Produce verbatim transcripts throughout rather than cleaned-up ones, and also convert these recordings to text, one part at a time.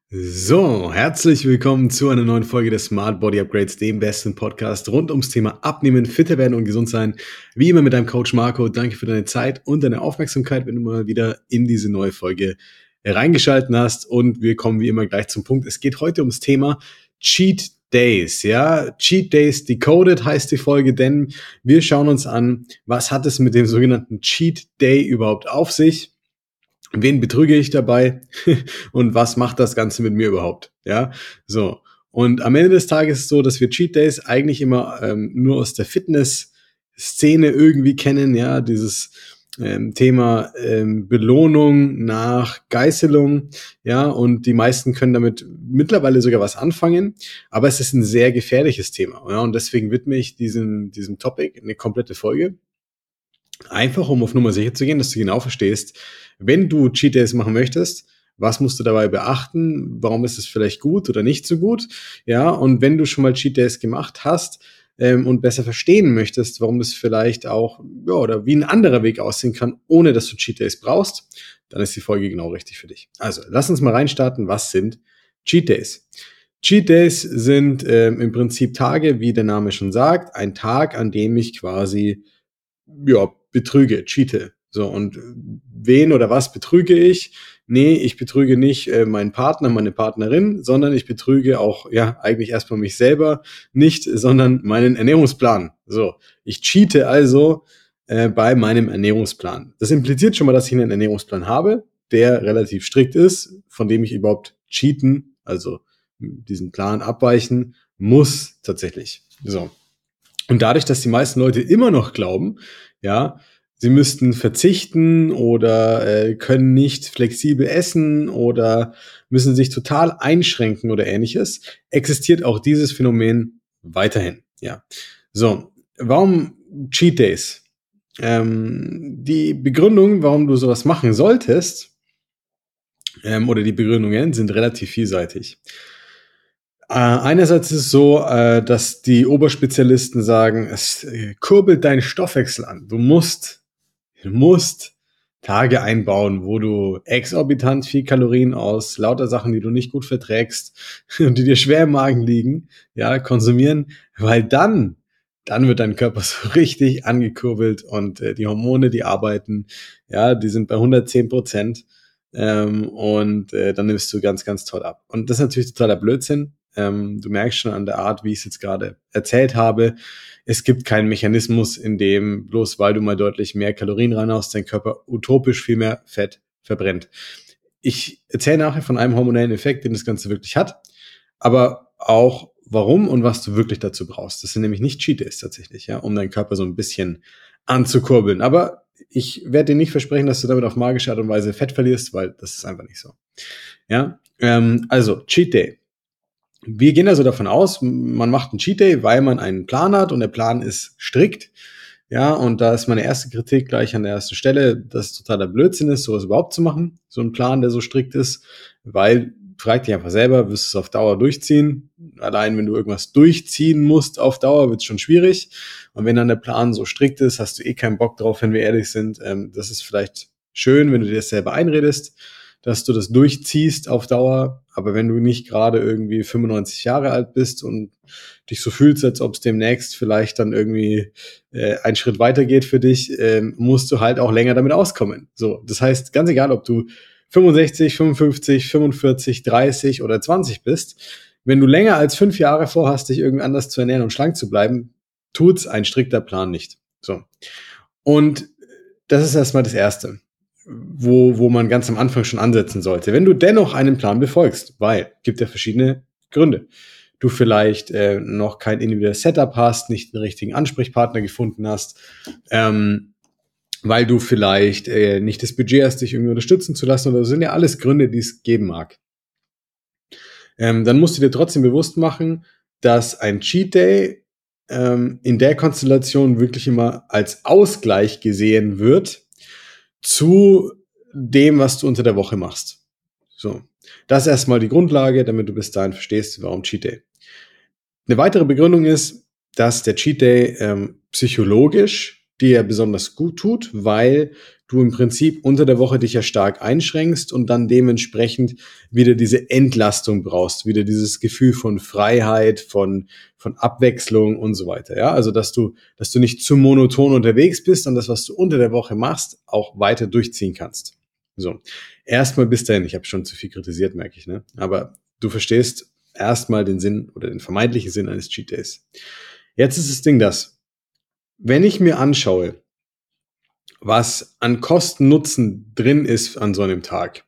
So, herzlich willkommen zu einer neuen Folge des Smart Body Upgrades, dem besten Podcast rund ums Thema Abnehmen, fitter werden und gesund sein. Wie immer mit deinem Coach Marco. Danke für deine Zeit und deine Aufmerksamkeit, wenn du mal wieder in diese neue Folge reingeschalten hast. Und wir kommen wie immer gleich zum Punkt. Es geht heute ums Thema Cheat Days. Ja, Cheat Days Decoded heißt die Folge, denn wir schauen uns an, was hat es mit dem sogenannten Cheat Day überhaupt auf sich? Wen betrüge ich dabei und was macht das Ganze mit mir überhaupt? Ja, so. Und am Ende des Tages ist es so, dass wir Cheat Days eigentlich immer ähm, nur aus der Fitness-Szene irgendwie kennen. Ja, dieses ähm, Thema ähm, Belohnung nach Geißelung. Ja, und die meisten können damit mittlerweile sogar was anfangen. Aber es ist ein sehr gefährliches Thema. Ja, und deswegen widme ich diesem, diesem Topic eine komplette Folge. Einfach, um auf Nummer sicher zu gehen, dass du genau verstehst, wenn du Cheat Days machen möchtest, was musst du dabei beachten? Warum ist es vielleicht gut oder nicht so gut? Ja, und wenn du schon mal Cheat Days gemacht hast ähm, und besser verstehen möchtest, warum das vielleicht auch, ja, oder wie ein anderer Weg aussehen kann, ohne dass du Cheat Days brauchst, dann ist die Folge genau richtig für dich. Also, lass uns mal reinstarten. Was sind Cheat Days? Cheat Days sind ähm, im Prinzip Tage, wie der Name schon sagt, ein Tag, an dem ich quasi ja, betrüge, cheate. So, und wen oder was betrüge ich? Nee, ich betrüge nicht äh, meinen Partner, meine Partnerin, sondern ich betrüge auch, ja, eigentlich erstmal mich selber nicht, sondern meinen Ernährungsplan. So, ich cheate also äh, bei meinem Ernährungsplan. Das impliziert schon mal, dass ich einen Ernährungsplan habe, der relativ strikt ist, von dem ich überhaupt cheaten, also diesen Plan abweichen muss tatsächlich. So. Und dadurch, dass die meisten Leute immer noch glauben, ja, sie müssten verzichten oder äh, können nicht flexibel essen oder müssen sich total einschränken oder ähnliches, existiert auch dieses Phänomen weiterhin. Ja, so, warum Cheat Days? Ähm, die Begründung, warum du sowas machen solltest, ähm, oder die Begründungen sind relativ vielseitig. Äh, einerseits ist es so, äh, dass die Oberspezialisten sagen, es äh, kurbelt deinen Stoffwechsel an. Du musst, du musst Tage einbauen, wo du exorbitant viel Kalorien aus lauter Sachen, die du nicht gut verträgst und die dir schwer im Magen liegen, ja, konsumieren, weil dann, dann wird dein Körper so richtig angekurbelt und äh, die Hormone, die arbeiten, ja, die sind bei hundertzehn Prozent ähm, und äh, dann nimmst du ganz, ganz toll ab. Und das ist natürlich totaler Blödsinn. Ähm, du merkst schon an der Art, wie ich es jetzt gerade erzählt habe, es gibt keinen Mechanismus, in dem bloß weil du mal deutlich mehr Kalorien reinhaust, dein Körper utopisch viel mehr Fett verbrennt. Ich erzähle nachher von einem hormonellen Effekt, den das Ganze wirklich hat, aber auch warum und was du wirklich dazu brauchst. Das sind nämlich nicht Cheat Days tatsächlich, ja, um deinen Körper so ein bisschen anzukurbeln. Aber ich werde dir nicht versprechen, dass du damit auf magische Art und Weise Fett verlierst, weil das ist einfach nicht so. Ja, ähm, also Cheat Day. Wir gehen also davon aus, man macht einen Cheat Day, weil man einen Plan hat und der Plan ist strikt. Ja, und da ist meine erste Kritik gleich an der ersten Stelle, dass es totaler Blödsinn ist, sowas überhaupt zu machen. So ein Plan, der so strikt ist, weil, frag dich einfach selber, wirst du es auf Dauer durchziehen? Allein wenn du irgendwas durchziehen musst auf Dauer, wird es schon schwierig. Und wenn dann der Plan so strikt ist, hast du eh keinen Bock drauf, wenn wir ehrlich sind. Ähm, das ist vielleicht schön, wenn du dir das selber einredest, dass du das durchziehst auf Dauer. Aber wenn du nicht gerade irgendwie fünfundneunzig Jahre alt bist und dich so fühlst, als ob es demnächst vielleicht dann irgendwie äh, einen Schritt weiter geht für dich, äh, musst du halt auch länger damit auskommen. So, das heißt, ganz egal, ob du fünfundsechzig, fünfundfünfzig, fünfundvierzig, dreißig oder zwanzig bist, wenn du länger als fünf Jahre vorhast, dich irgendwie anders zu ernähren und schlank zu bleiben, tut's ein strikter Plan nicht. So. Und das ist erstmal das Erste, wo, wo man ganz am Anfang schon ansetzen sollte. Wenn du dennoch einen Plan befolgst, weil gibt ja verschiedene Gründe. Du vielleicht äh, noch kein individuelles Setup hast, nicht den richtigen Ansprechpartner gefunden hast, ähm, weil du vielleicht äh, nicht das Budget hast, dich irgendwie unterstützen zu lassen, oder das sind ja alles Gründe, die es geben mag. Ähm, dann musst du dir trotzdem bewusst machen, dass ein Cheat Day ähm, in der Konstellation wirklich immer als Ausgleich gesehen wird zu dem, was du unter der Woche machst. So, das ist erstmal die Grundlage, damit du bis dahin verstehst, warum Cheat Day. Eine weitere Begründung ist, dass der Cheat Day ähm, psychologisch dir besonders gut tut, weil du im Prinzip unter der Woche dich ja stark einschränkst und dann dementsprechend wieder diese Entlastung brauchst, wieder dieses Gefühl von Freiheit, von, von Abwechslung und so weiter. Ja, also, dass du, dass du nicht zu monoton unterwegs bist und das, was du unter der Woche machst, auch weiter durchziehen kannst. So. Erstmal bis dahin. Ich habe schon zu viel kritisiert, merke ich, ne? Aber du verstehst erstmal den Sinn oder den vermeintlichen Sinn eines Cheat Days. Jetzt ist das Ding das, wenn ich mir anschaue, was an Kosten-Nutzen drin ist an so einem Tag,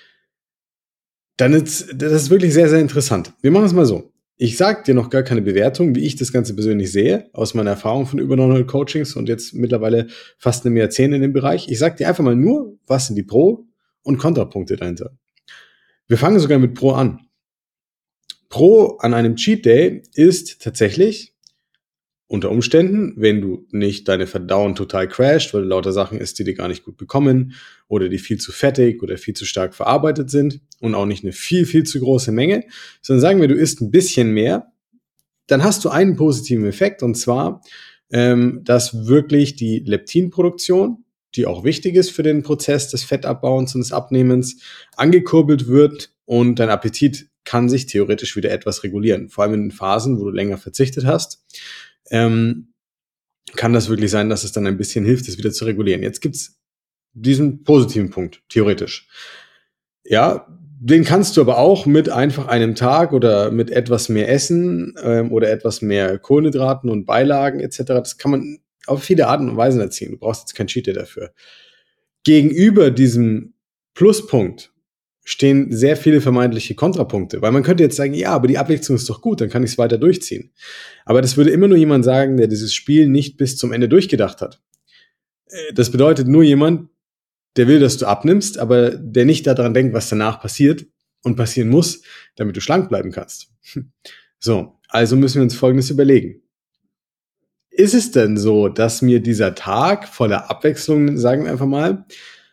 dann ist das ist wirklich sehr, sehr interessant. Wir machen es mal so. Ich sage dir noch gar keine Bewertung, wie ich das Ganze persönlich sehe, aus meiner Erfahrung von über neunhundert Coachings und jetzt mittlerweile fast einem Jahrzehnt in dem Bereich. Ich sage dir einfach mal nur, was sind die Pro- und Kontrapunkte dahinter. Wir fangen sogar mit Pro an. Pro an einem Cheat Day ist tatsächlich unter Umständen, wenn du nicht deine Verdauung total crasht, weil du lauter Sachen isst, die dir gar nicht gut bekommen oder die viel zu fettig oder viel zu stark verarbeitet sind und auch nicht eine viel, viel zu große Menge, sondern sagen wir, du isst ein bisschen mehr, dann hast du einen positiven Effekt und zwar, ähm, dass wirklich die Leptinproduktion, die auch wichtig ist für den Prozess des Fettabbauens und des Abnehmens, angekurbelt wird und dein Appetit kann sich theoretisch wieder etwas regulieren. Vor allem in den Phasen, wo du länger verzichtet hast, ähm, kann das wirklich sein, dass es dann ein bisschen hilft, es wieder zu regulieren. Jetzt gibt's diesen positiven Punkt, theoretisch. Ja, den kannst du aber auch mit einfach einem Tag oder mit etwas mehr Essen ähm, oder etwas mehr Kohlenhydraten und Beilagen et cetera. Das kann man auf viele Arten und Weisen erzielen. Du brauchst jetzt kein Cheat Day dafür. Gegenüber diesem Pluspunkt stehen sehr viele vermeintliche Kontrapunkte, weil man könnte jetzt sagen, ja, aber die Abwechslung ist doch gut, dann kann ich es weiter durchziehen. Aber das würde immer nur jemand sagen, der dieses Spiel nicht bis zum Ende durchgedacht hat. Das bedeutet nur jemand, der will, dass du abnimmst, aber der nicht daran denkt, was danach passiert und passieren muss, damit du schlank bleiben kannst. So, also müssen wir uns Folgendes überlegen. Ist es denn so, dass mir dieser Tag voller Abwechslung, sagen wir einfach mal,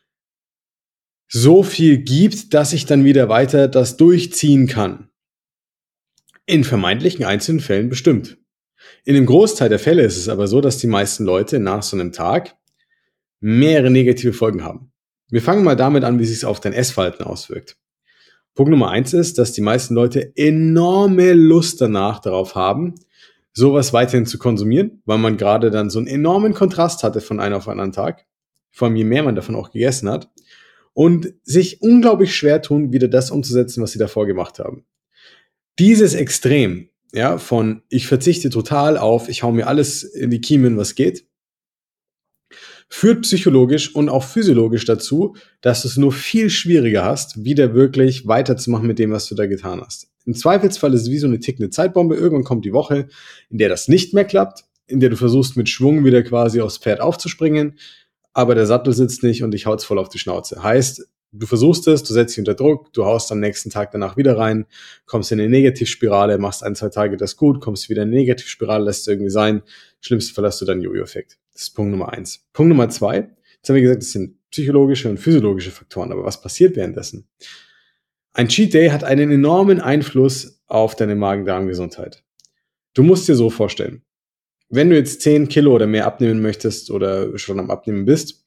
so viel gibt, dass ich dann wieder weiter das durchziehen kann? In vermeintlichen einzelnen Fällen bestimmt. In dem Großteil der Fälle ist es aber so, dass die meisten Leute nach so einem Tag mehrere negative Folgen haben. Wir fangen mal damit an, wie sich es auf dein Essverhalten auswirkt. Punkt Nummer eins ist, dass die meisten Leute enorme Lust danach darauf haben, sowas weiterhin zu konsumieren, weil man gerade dann so einen enormen Kontrast hatte von einem auf einen anderen Tag, vor allem je mehr man davon auch gegessen hat, und sich unglaublich schwer tun, wieder das umzusetzen, was sie davor gemacht haben. Dieses Extrem, ja, von ich verzichte total auf, ich hau mir alles in die Kiemen, was geht, führt psychologisch und auch physiologisch dazu, dass du es nur viel schwieriger hast, wieder wirklich weiterzumachen mit dem, was du da getan hast. Im Zweifelsfall ist es wie so eine tickende Zeitbombe. Irgendwann kommt die Woche, in der das nicht mehr klappt, in der du versuchst, mit Schwung wieder quasi aufs Pferd aufzuspringen, aber der Sattel sitzt nicht und dich haut's voll auf die Schnauze. Heißt, du versuchst es, du setzt dich unter Druck, du haust am nächsten Tag danach wieder rein, kommst in eine Negativspirale, machst ein, zwei Tage das gut, kommst wieder in eine Negativspirale, lässt es irgendwie sein. Schlimmsten Fall hast du dann Jojo-Effekt. Das ist Punkt Nummer eins. Punkt Nummer zwei, jetzt haben wir gesagt, das sind psychologische und physiologische Faktoren, aber was passiert währenddessen? Ein Cheat Day hat einen enormen Einfluss auf deine Magen-Darm-Gesundheit. Du musst dir so vorstellen, wenn du jetzt zehn Kilo oder mehr abnehmen möchtest oder schon am Abnehmen bist,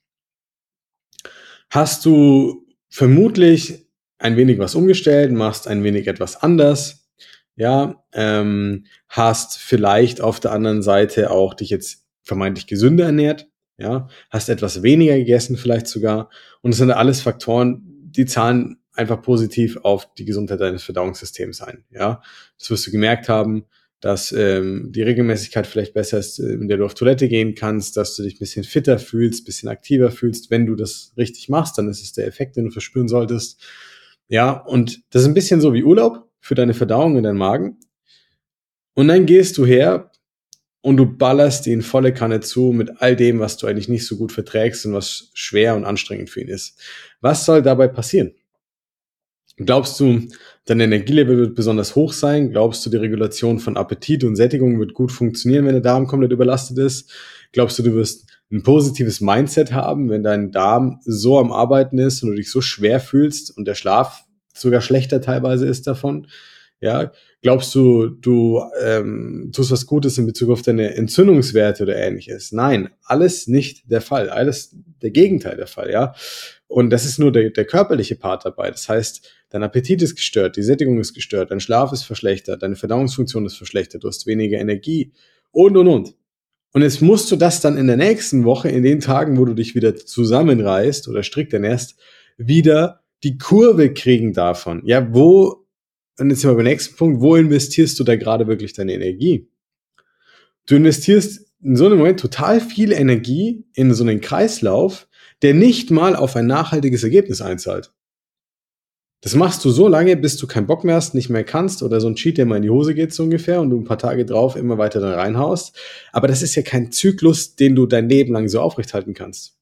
hast du vermutlich ein wenig was umgestellt, machst ein wenig etwas anders, ja, ähm, hast vielleicht auf der anderen Seite auch dich jetzt vermeintlich gesünder ernährt, ja, hast etwas weniger gegessen vielleicht sogar und das sind alles Faktoren, die zahlen einfach positiv auf die Gesundheit deines Verdauungssystems ein, ja. Das wirst du gemerkt haben, dass ähm, die Regelmäßigkeit vielleicht besser ist, in der du auf Toilette gehen kannst, dass du dich ein bisschen fitter fühlst, ein bisschen aktiver fühlst. Wenn du das richtig machst, dann ist es der Effekt, den du verspüren solltest. Ja, und das ist ein bisschen so wie Urlaub für deine Verdauung in deinem Magen. Und dann gehst du her und du ballerst ihn volle Kanne zu mit all dem, was du eigentlich nicht so gut verträgst und was schwer und anstrengend für ihn ist. Was soll dabei passieren? Glaubst du, dein Energielevel wird besonders hoch sein? Glaubst du, die Regulation von Appetit und Sättigung wird gut funktionieren, wenn der Darm komplett überlastet ist? Glaubst du, du wirst ein positives Mindset haben, wenn dein Darm so am Arbeiten ist und du dich so schwer fühlst und der Schlaf sogar schlechter teilweise ist davon? Ja, glaubst du, du ähm, tust was Gutes in Bezug auf deine Entzündungswerte oder ähnliches? Nein, alles nicht der Fall. Alles der Gegenteil der Fall, ja. Und das ist nur der, der körperliche Part dabei. Das heißt, dein Appetit ist gestört, die Sättigung ist gestört, dein Schlaf ist verschlechtert, deine Verdauungsfunktion ist verschlechtert, du hast weniger Energie und, und, und. Und jetzt musst du das dann in der nächsten Woche, in den Tagen, wo du dich wieder zusammenreißt oder strikt ernährst, wieder die Kurve kriegen davon. Ja, wo, und jetzt sind wir beim nächsten Punkt, wo investierst du da gerade wirklich deine Energie? Du investierst in so einem Moment total viel Energie in so einen Kreislauf, der nicht mal auf ein nachhaltiges Ergebnis einzahlt. Das machst du so lange, bis du keinen Bock mehr hast, nicht mehr kannst oder so ein Cheat, der mal in die Hose geht so ungefähr und du ein paar Tage drauf immer weiter da reinhaust. Aber das ist ja kein Zyklus, den du dein Leben lang so aufrechthalten kannst.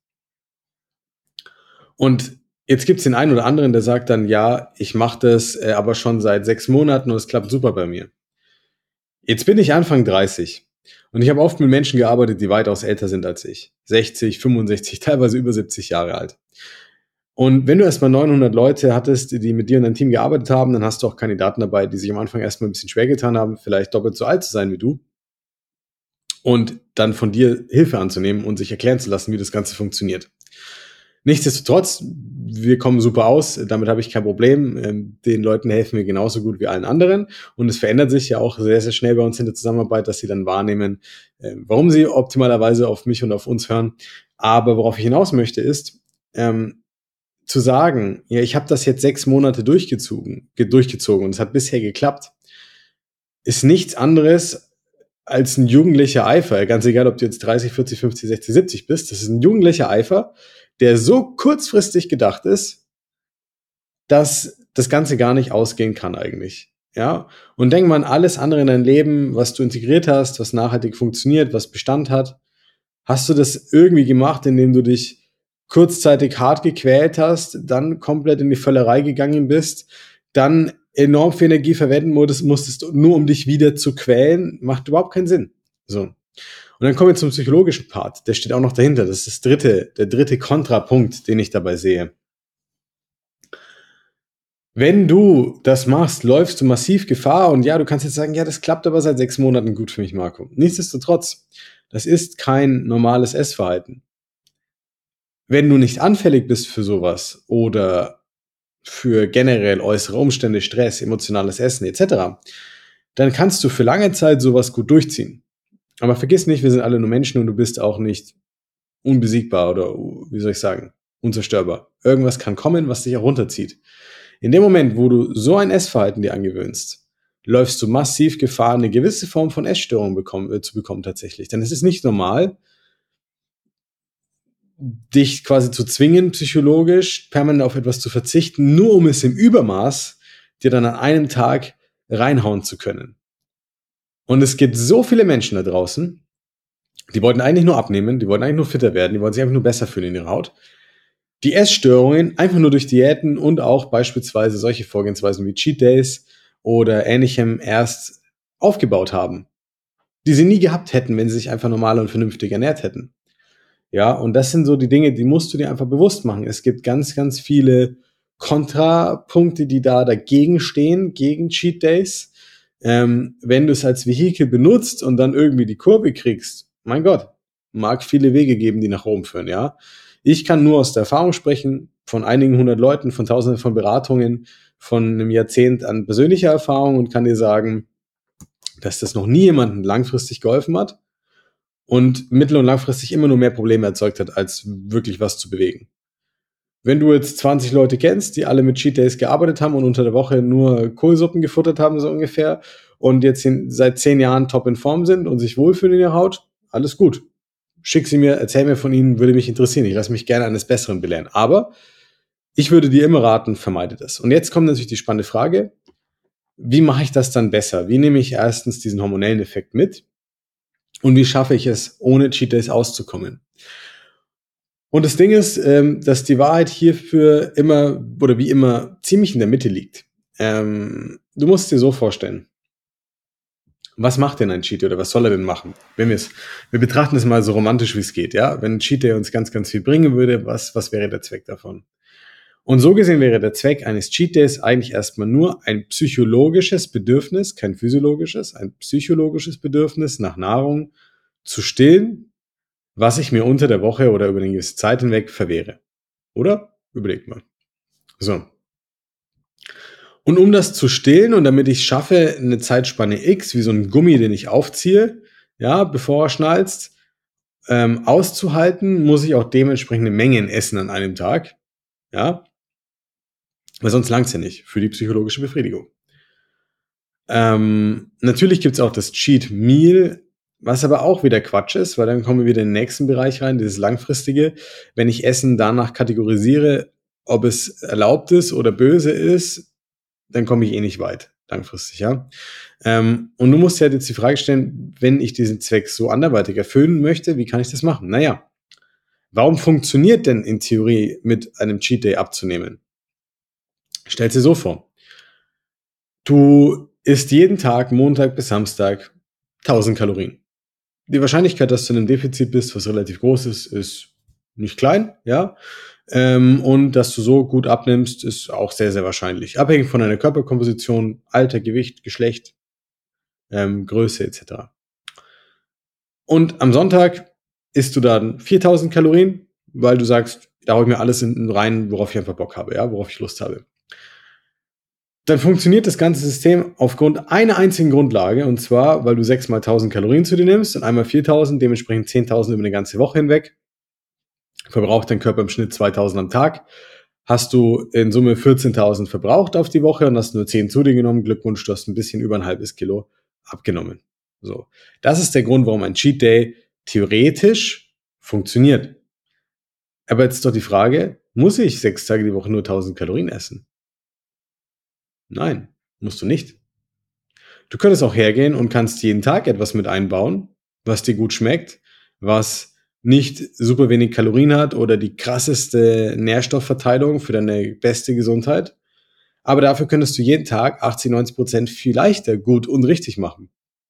Und jetzt gibt's den einen oder anderen, der sagt dann, ja, ich mache das äh, aber schon seit sechs Monaten und es klappt super bei mir. Jetzt bin ich Anfang dreißig und ich habe oft mit Menschen gearbeitet, die weitaus älter sind als ich. sechzig, fünfundsechzig, teilweise über siebzig Jahre alt. Und wenn du erstmal neunhundert Leute hattest, die mit dir in deinem Team gearbeitet haben, dann hast du auch Kandidaten dabei, die sich am Anfang erstmal ein bisschen schwer getan haben, vielleicht doppelt so alt zu sein wie du. Und dann von dir Hilfe anzunehmen und sich erklären zu lassen, wie das Ganze funktioniert. Nichtsdestotrotz, wir kommen super aus, damit habe ich kein Problem. Den Leuten helfen wir genauso gut wie allen anderen. Und es verändert sich ja auch sehr, sehr schnell bei uns in der Zusammenarbeit, dass sie dann wahrnehmen, warum sie optimalerweise auf mich und auf uns hören. Aber worauf ich hinaus möchte, ist, ähm, zu sagen, ja, ich habe das jetzt sechs Monate durchgezogen, durchgezogen und es hat bisher geklappt, ist nichts anderes als ein jugendlicher Eifer. Ganz egal, ob du jetzt dreißig, vierzig, fünfzig, sechzig, siebzig bist. Das ist ein jugendlicher Eifer, der so kurzfristig gedacht ist, dass das Ganze gar nicht ausgehen kann eigentlich. Ja? Und denk mal an alles andere in deinem Leben, was du integriert hast, was nachhaltig funktioniert, was Bestand hat. Hast du das irgendwie gemacht, indem du dich kurzzeitig hart gequält hast, dann komplett in die Völlerei gegangen bist, dann enorm viel Energie verwenden musstest, musstest nur um dich wieder zu quälen, macht überhaupt keinen Sinn. So. Und dann kommen wir zum psychologischen Part, der steht auch noch dahinter. Das ist das dritte, der dritte Kontrapunkt, den ich dabei sehe. Wenn du das machst, läufst du massiv Gefahr und ja, du kannst jetzt sagen, ja, das klappt aber seit sechs Monaten gut für mich, Marco. Nichtsdestotrotz, das ist kein normales Essverhalten. Wenn du nicht anfällig bist für sowas oder für generell äußere Umstände, Stress, emotionales Essen et cetera, dann kannst du für lange Zeit sowas gut durchziehen. Aber vergiss nicht, wir sind alle nur Menschen und du bist auch nicht unbesiegbar oder, wie soll ich sagen, unzerstörbar. Irgendwas kann kommen, was dich auch runterzieht. In dem Moment, wo du so ein Essverhalten dir angewöhnst, läufst du massiv Gefahr, eine gewisse Form von Essstörung bekommen, äh, zu bekommen tatsächlich. Denn es ist nicht normal, dich quasi zu zwingen, psychologisch permanent auf etwas zu verzichten, nur um es im Übermaß dir dann an einem Tag reinhauen zu können. Und es gibt so viele Menschen da draußen, die wollten eigentlich nur abnehmen, die wollten eigentlich nur fitter werden, die wollten sich einfach nur besser fühlen in ihrer Haut, die Essstörungen einfach nur durch Diäten und auch beispielsweise solche Vorgehensweisen wie Cheat Days oder ähnlichem erst aufgebaut haben, die sie nie gehabt hätten, wenn sie sich einfach normal und vernünftig ernährt hätten. Ja, und das sind so die Dinge, die musst du dir einfach bewusst machen. Es gibt ganz, ganz viele Kontrapunkte, die da dagegen stehen, gegen Cheat Days. Ähm, wenn du es als Vehikel benutzt und dann irgendwie die Kurve kriegst, mein Gott, mag viele Wege geben, die nach oben führen, ja. Ich kann nur aus der Erfahrung sprechen, von einigen hundert Leuten, von tausenden von Beratungen, von einem Jahrzehnt an persönlicher Erfahrung und kann dir sagen, dass das noch nie jemandem langfristig geholfen hat und mittel- und langfristig immer nur mehr Probleme erzeugt hat, als wirklich was zu bewegen. Wenn du jetzt zwanzig Leute kennst, die alle mit Cheat Days gearbeitet haben und unter der Woche nur Kohlsuppen gefuttert haben, so ungefähr, und jetzt in, seit zehn Jahren top in Form sind und sich wohlfühlen in ihrer Haut, alles gut. Schick sie mir, erzähl mir von ihnen, würde mich interessieren. Ich lasse mich gerne eines Besseren belehren. Aber ich würde dir immer raten, vermeide das. Und jetzt kommt natürlich die spannende Frage, wie mache ich das dann besser? Wie nehme ich erstens diesen hormonellen Effekt mit? Und wie schaffe ich es, ohne Cheat Days auszukommen? Und das Ding ist, ähm, dass die Wahrheit hierfür immer oder wie immer ziemlich in der Mitte liegt. Ähm, du musst es dir so vorstellen. Was macht denn ein Cheat Day oder was soll er denn machen? Wenn wir es, wir betrachten es mal so romantisch wie es geht, ja? Wenn ein Cheat Day uns ganz, ganz viel bringen würde, was, was wäre der Zweck davon? Und so gesehen wäre der Zweck eines Cheat Days eigentlich erstmal nur ein psychologisches Bedürfnis, kein physiologisches, ein psychologisches Bedürfnis nach Nahrung zu stillen, was ich mir unter der Woche oder über eine gewisse Zeit hinweg verwehre. Oder? Überlegt mal. So. Und um das zu stillen und damit ich schaffe, eine Zeitspanne X, wie so ein Gummi, den ich aufziehe, ja, bevor er schnalzt, ähm, auszuhalten, muss ich auch dementsprechende Mengen essen an einem Tag. Ja, weil sonst langt's ja nicht für die psychologische Befriedigung. Ähm, natürlich gibt's auch das Cheat Meal, was aber auch wieder Quatsch ist, weil dann kommen wir wieder in den nächsten Bereich rein, dieses langfristige. Wenn ich Essen danach kategorisiere, ob es erlaubt ist oder böse ist, dann komme ich eh nicht weit, langfristig, ja. Ähm, und du musst ja jetzt die Frage stellen, wenn ich diesen Zweck so anderweitig erfüllen möchte, wie kann ich das machen? Naja, warum funktioniert denn in Theorie mit einem Cheat Day abzunehmen? Stell dir so vor. Du isst jeden Tag, Montag bis Samstag, tausend Kalorien. Die Wahrscheinlichkeit, dass du in einem Defizit bist, was relativ groß ist, ist nicht klein, ja. Ähm, und dass du so gut abnimmst, ist auch sehr, sehr wahrscheinlich. Abhängig von deiner Körperkomposition, Alter, Gewicht, Geschlecht, ähm, Größe et cetera. Und am Sonntag isst du dann viertausend Kalorien, weil du sagst, da hau ich mir alles in, rein, worauf ich einfach Bock habe, ja, worauf ich Lust habe. Dann funktioniert das ganze System aufgrund einer einzigen Grundlage, und zwar, weil du sechs mal tausend Kalorien zu dir nimmst und einmal viertausend, dementsprechend zehntausend über eine ganze Woche hinweg. Verbraucht dein Körper im Schnitt zweitausend am Tag. Hast du in Summe vierzehntausend verbraucht auf die Woche und hast nur zehn zu dir genommen. Glückwunsch, du hast ein bisschen über ein halbes Kilo abgenommen. So. Das ist der Grund, warum ein Cheat Day theoretisch funktioniert. Aber jetzt ist doch die Frage, muss ich sechs Tage die Woche nur tausend Kalorien essen? Nein, musst du nicht. Du könntest auch hergehen und kannst jeden Tag etwas mit einbauen, was dir gut schmeckt, was nicht super wenig Kalorien hat oder die krasseste Nährstoffverteilung für deine beste Gesundheit. Aber dafür könntest du jeden Tag achtzig, neunzig Prozent viel leichter gut und richtig machen.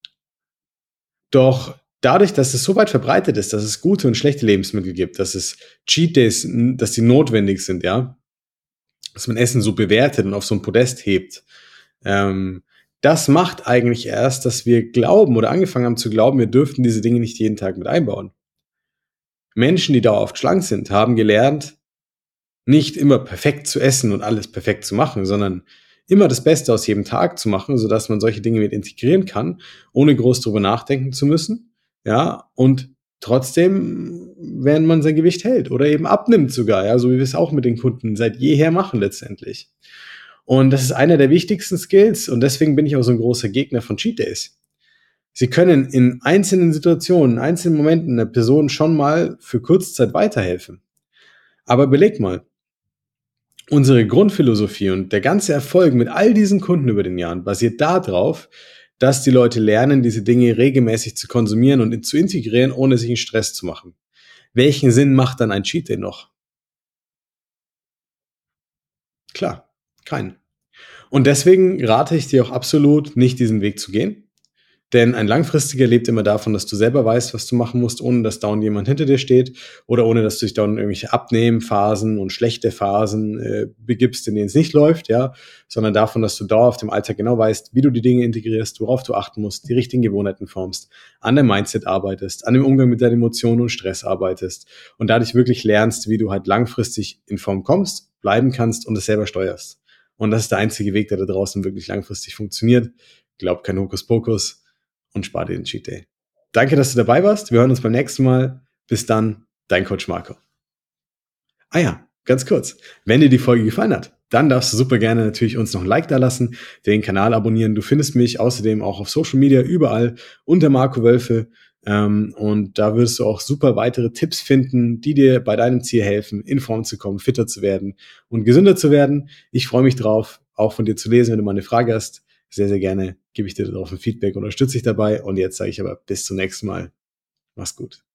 Doch dadurch, dass es so weit verbreitet ist, dass es gute und schlechte Lebensmittel gibt, dass es Cheat Days, dass die notwendig sind, ja, dass man Essen so bewertet und auf so ein Podest hebt, ähm, das macht eigentlich erst, dass wir glauben oder angefangen haben zu glauben, wir dürften diese Dinge nicht jeden Tag mit einbauen. Menschen, die dauerhaft schlank sind, haben gelernt, nicht immer perfekt zu essen und alles perfekt zu machen, sondern immer das Beste aus jedem Tag zu machen, sodass man solche Dinge mit integrieren kann, ohne groß drüber nachdenken zu müssen. Ja, und trotzdem, wenn man sein Gewicht hält oder eben abnimmt sogar, ja, so wie wir es auch mit den Kunden seit jeher machen letztendlich. Und das ist einer der wichtigsten Skills und deswegen bin ich auch so ein großer Gegner von Cheat Days. Sie können in einzelnen Situationen, in einzelnen Momenten einer Person schon mal für Kurzzeit weiterhelfen. Aber überleg mal, unsere Grundphilosophie und der ganze Erfolg mit all diesen Kunden über den Jahren basiert darauf, dass die Leute lernen, diese Dinge regelmäßig zu konsumieren und zu integrieren, ohne sich einen Stress zu machen. Welchen Sinn macht dann ein Cheat Day noch? Klar, keinen. Und deswegen rate ich dir auch absolut, nicht diesen Weg zu gehen. Denn ein Langfristiger lebt immer davon, dass du selber weißt, was du machen musst, ohne dass dauernd jemand hinter dir steht oder ohne, dass du dich dauernd in irgendwelche Abnehmphasen und schlechte Phasen äh, begibst, in denen es nicht läuft, ja, sondern davon, dass du dauerhaft im Alltag genau weißt, wie du die Dinge integrierst, worauf du achten musst, die richtigen Gewohnheiten formst, an deinem Mindset arbeitest, an dem Umgang mit deinen Emotionen und Stress arbeitest und dadurch wirklich lernst, wie du halt langfristig in Form kommst, bleiben kannst und es selber steuerst. Und das ist der einzige Weg, der da draußen wirklich langfristig funktioniert. Glaub kein Hokuspokus und spar dir den Cheat Day. Danke, dass du dabei warst. Wir hören uns beim nächsten Mal. Bis dann, dein Coach Marco. Ah ja, ganz kurz. Wenn dir die Folge gefallen hat, dann darfst du super gerne natürlich uns noch ein Like da lassen, den Kanal abonnieren. Du findest mich außerdem auch auf Social Media überall unter Marco Wölfe. Ähm, und da wirst du auch super weitere Tipps finden, die dir bei deinem Ziel helfen, in Form zu kommen, fitter zu werden und gesünder zu werden. Ich freue mich drauf, auch von dir zu lesen, wenn du mal eine Frage hast. Sehr, sehr gerne gebe ich dir darauf ein Feedback, unterstütze dich dabei. Und jetzt sage ich aber bis zum nächsten Mal. Mach's gut.